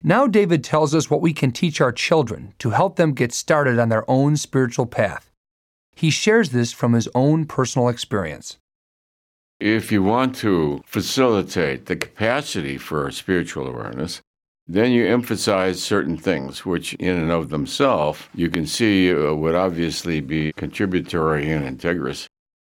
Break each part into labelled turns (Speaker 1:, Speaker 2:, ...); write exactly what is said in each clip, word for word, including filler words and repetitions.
Speaker 1: Now David tells us what we can teach our children to help them get started on their own spiritual path. He shares this from his own personal experience.
Speaker 2: If you want to facilitate the capacity for spiritual awareness, then you emphasize certain things, which in and of themselves you can see uh, would obviously be contributory and integrous.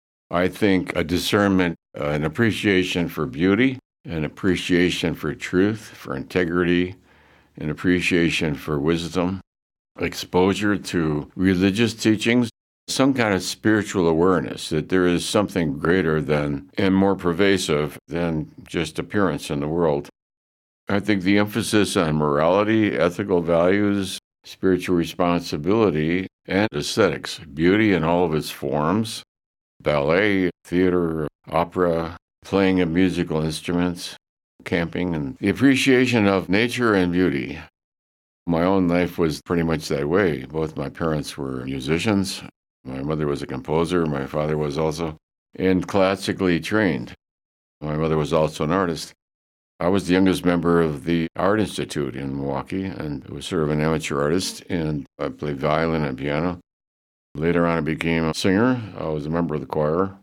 Speaker 2: I think a discernment, uh, an appreciation for beauty, an appreciation for truth, for integrity, an appreciation for wisdom, exposure to religious teachings, some kind of spiritual awareness that there is something greater than and more pervasive than just appearance in the world. I think the emphasis on morality, ethical values, spiritual responsibility, and aesthetics, beauty in all of its forms, ballet, theater, opera, playing of musical instruments, camping, and the appreciation of nature and beauty. My own life was pretty much that way. Both my parents were musicians. My mother was a composer, my father was also, and classically trained. My mother was also an artist. I was the youngest member of the Art Institute in Milwaukee, and was sort of an amateur artist, and I played violin and piano. Later on, I became a singer. I was a member of the choir.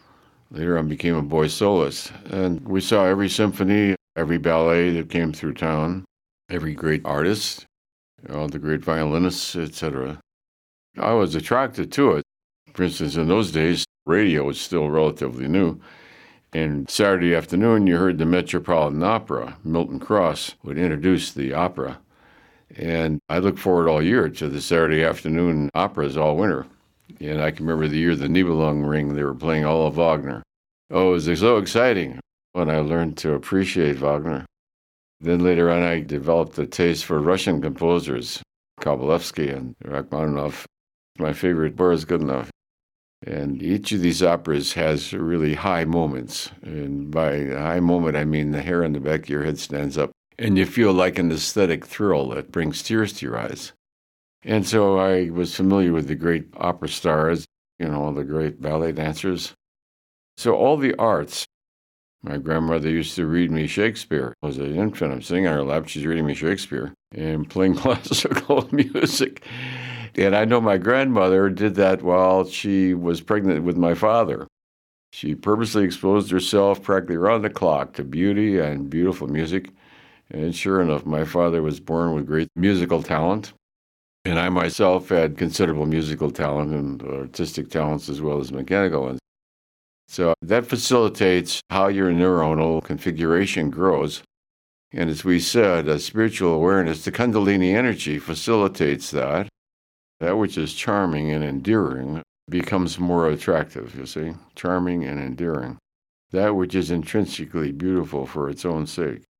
Speaker 2: Later on, I became a boy soloist. And we saw every symphony, every ballet that came through town, every great artist, all the great violinists, et cetera. I was attracted to it. For instance, in those days, radio was still relatively new. And Saturday afternoon, you heard the Metropolitan Opera. Milton Cross would introduce the opera. And I look forward all year to the Saturday afternoon operas all winter. And I can remember the year the Nibelungen, they were playing all of Wagner. Oh, it was so exciting when I learned to appreciate Wagner. Then later on, I developed a taste for Russian composers, Kabalevsky and Rachmaninoff. My favorite, Boris Godunov. And each of these operas has really high moments. And by high moment, I mean the hair on the back of your head stands up. And you feel like an aesthetic thrill that brings tears to your eyes. And so I was familiar with the great opera stars, you know, the great ballet dancers. So all the arts. My grandmother used to read me Shakespeare. I was an infant. I'm sitting on her lap. She's reading me Shakespeare and playing classical music. And I know my grandmother did that while she was pregnant with my father. She purposely exposed herself practically around the clock to beauty and beautiful music. And sure enough, my father was born with great musical talent. And I myself had considerable musical talent and artistic talents as well as mechanical ones. So that facilitates how your neuronal configuration grows. And as we said, a spiritual awareness, the Kundalini energy facilitates that. That which is charming and endearing becomes more attractive, you see, charming and endearing. That which is intrinsically beautiful for its own sake.